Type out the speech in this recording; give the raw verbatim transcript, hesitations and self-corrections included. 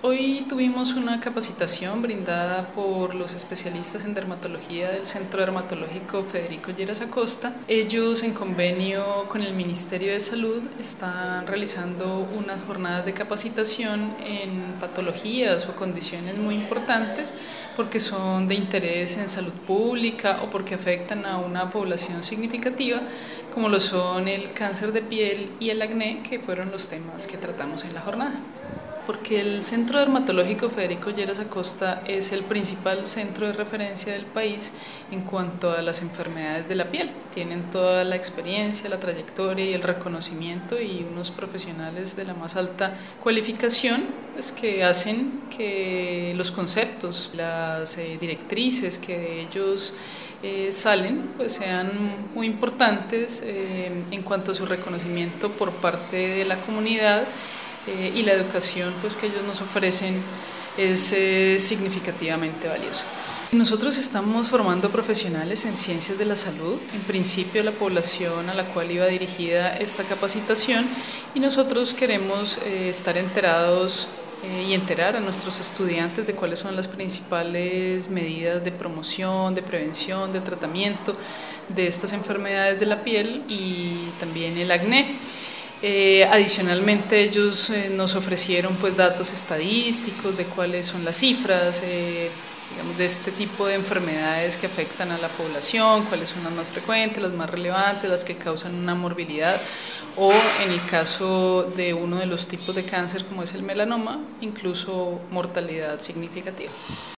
Hoy tuvimos una capacitación brindada por los especialistas en dermatología del Centro Dermatológico Federico Lleras Acosta. Ellos, en convenio con el Ministerio de Salud, están realizando unas jornadas de capacitación en patologías o condiciones muy importantes porque son de interés en salud pública o porque afectan a una población significativa, como lo son el cáncer de piel y el acné, que fueron los temas que tratamos en la jornada. Porque el Centro Dermatológico Federico Lleras Acosta es el principal centro de referencia del país en cuanto a las enfermedades de la piel. Tienen toda la experiencia, la trayectoria y el reconocimiento y unos profesionales de la más alta cualificación pues, que hacen que los conceptos, las eh, directrices que de ellos eh, salen pues sean muy importantes eh, en cuanto a su reconocimiento por parte de la comunidad. Eh, y la educación pues, que ellos nos ofrecen es eh, significativamente valiosa. Nosotros estamos formando profesionales en ciencias de la salud, en principio la población a la cual iba dirigida esta capacitación, y nosotros queremos eh, estar enterados eh, y enterar a nuestros estudiantes de cuáles son las principales medidas de promoción, de prevención, de tratamiento de estas enfermedades de la piel y también el acné. Eh, adicionalmente ellos eh, nos ofrecieron pues datos estadísticos de cuáles son las cifras eh, digamos, de este tipo de enfermedades que afectan a la población, cuáles son las más frecuentes, las más relevantes, las que causan una morbilidad o en el caso de uno de los tipos de cáncer como es el melanoma, incluso mortalidad significativa.